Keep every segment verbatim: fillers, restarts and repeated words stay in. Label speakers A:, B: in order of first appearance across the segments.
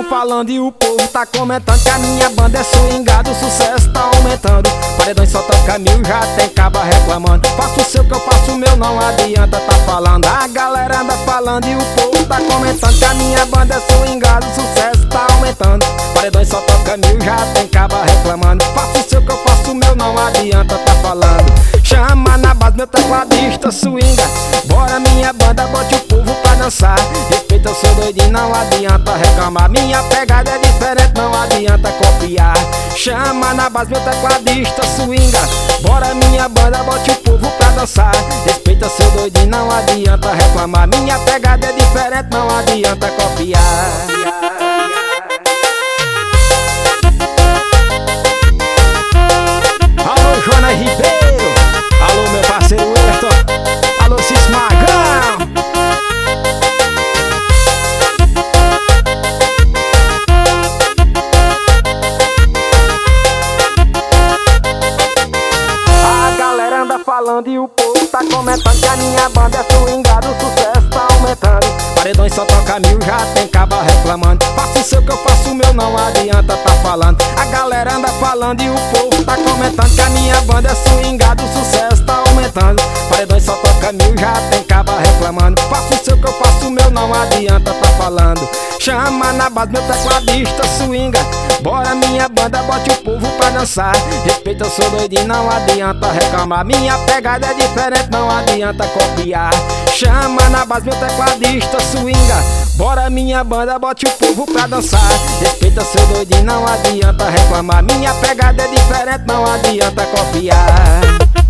A: tão falando e o povo tá comentando que a minha banda é swingada, o sucesso tá aumentando. Paredões só toca mil, já tem caba reclamando. Faço o seu que eu faço o meu, não adianta tá falando. A galera anda falando e o povo tá comentando que a minha banda é swingada, o sucesso tá aumentando. Paredões só toca mil, já tem caba reclamando. Faço o seu que eu faço o meu, não adianta tá falando. Chama na base meu tecladista swinga, bora minha banda, bote o povo pra dançar. Respeita, eu sou doidinho, não adianta reclamar. Minha pegada é diferente, não adianta copiar. Chama na base meu tecladista swinga, bora minha banda, bote o povo pra dançar. Respeita, eu sou doidinho, não adianta reclamar. Minha pegada é diferente, não adianta copiar. Alô, Jonas Ribeiro, alô, meu parceiro Ayrton, alô, Cis Magão. A galera anda falando e o povo tá comentando que a minha banda é swingada, o sucesso tá aumentando. Paredões só toca mil, já tem caba reclamando. Faço o seu que eu faço o meu, não adianta tá falando. A galera anda falando e o povo tá comentando que a minha banda é swingada, o sucesso tá aumentando. Paredões só toca mil, já tem caba reclamando. Faço o seu que eu faço o meu, não adianta tá falando. Chama na base meu tecladista swinga, bora minha banda, bote o povo pra dançar. Respeita, eu sou doidinho, não adianta reclamar. Minha pegada é diferente, não adianta copiar. Chama na base meu tecladista swinga, bora minha banda, bote o povo pra dançar. Respeita, eu sou doidinho, não adianta reclamar. Minha pegada é diferente, não adianta copiar.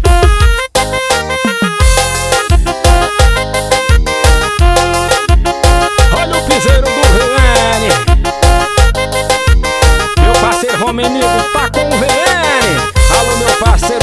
A: Olha o piseiro do V N, meu parceiro Romenigo tá com o V N. Alô, meu parceiro